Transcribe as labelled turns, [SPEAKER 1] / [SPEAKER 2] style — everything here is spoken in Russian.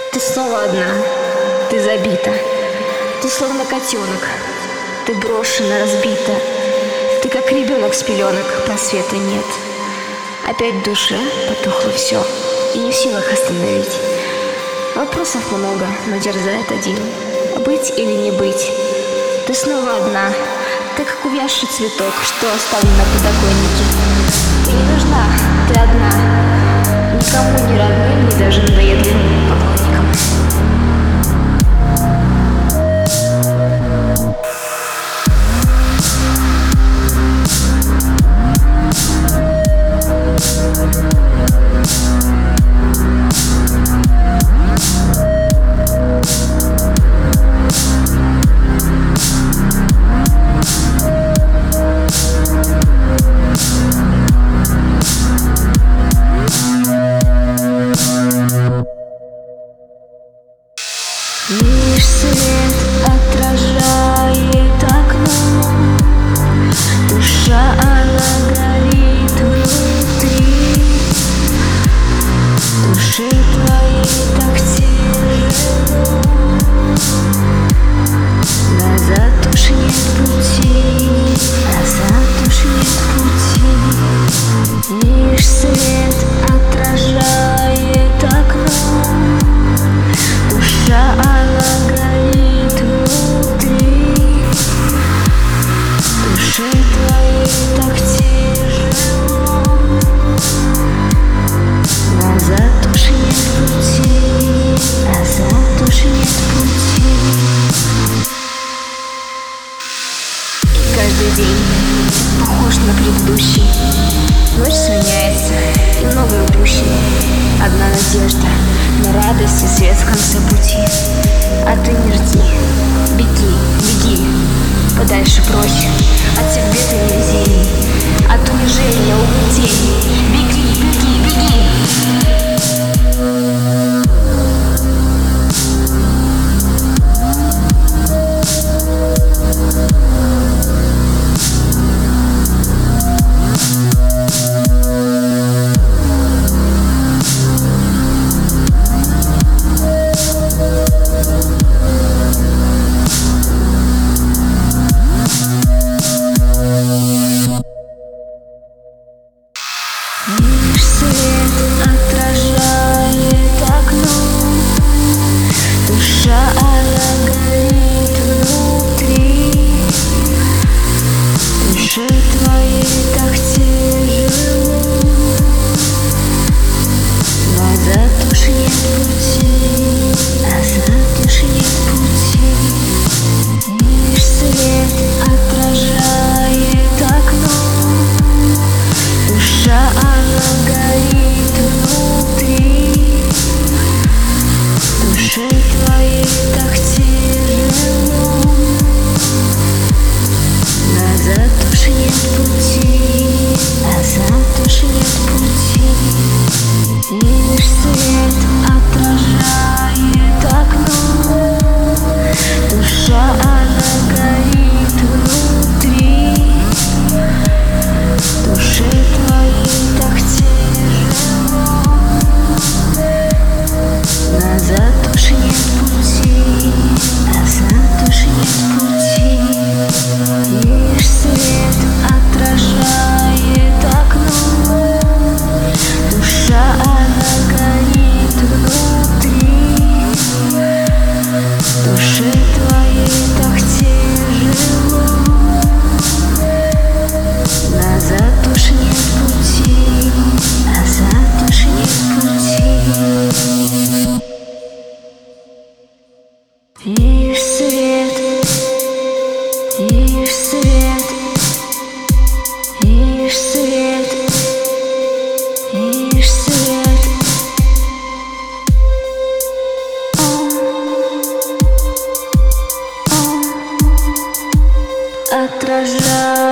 [SPEAKER 1] Ты снова одна, ты забита. Ты словно котенок, ты брошена, разбита. Ты как ребенок с пеленок, просвета нет. Опять в душе потухло все, и не в силах остановить. Вопросов много, но дерзает один: быть или не быть. Ты снова одна, ты как увязший цветок, что оставлен на подоконнике. Ты не нужна, ты одна, никому не родным, ни даже надоедливым поклонникам. Лишь свет отражает окно, душа она горит внутри. Души твоей так тяжело, назад уж нет пути, назад уж нет пути. Лишь свет отражает окно, душа она горит внутри. Души твоей так тяжело, назад уж нет пути, назад уж нет пути. И каждый день похож на предыдущий. Ночь сменяется, и многое упущено. Одна надежда на радость и свет в конце пути. А ты не жди, беги, беги подальше прочь от всех бед и невезений, от унижения, угнетений. Беги, беги, беги. Лишь свет отражает окно, душа она горит внутри. Душе твоей так тяжело, назад уж нет пути, назад уж нет пути. Лишь свет отражает окно, душа она горит внутри. Души твоей так тяжело, назад уж нет пути, назад уж нет пути. Лишь свет отражает окно, душа она горит внутри. Души твоей так тяжело, назад уж нет пути, назад уж нет пути. Лишь свет отражает окно, душа она горит внутри. Души твоей так тяжело, назад уж нет пути, назад уж нет пути. Лишь свет, лишь свет, лишь свет, лишь свет. Отражает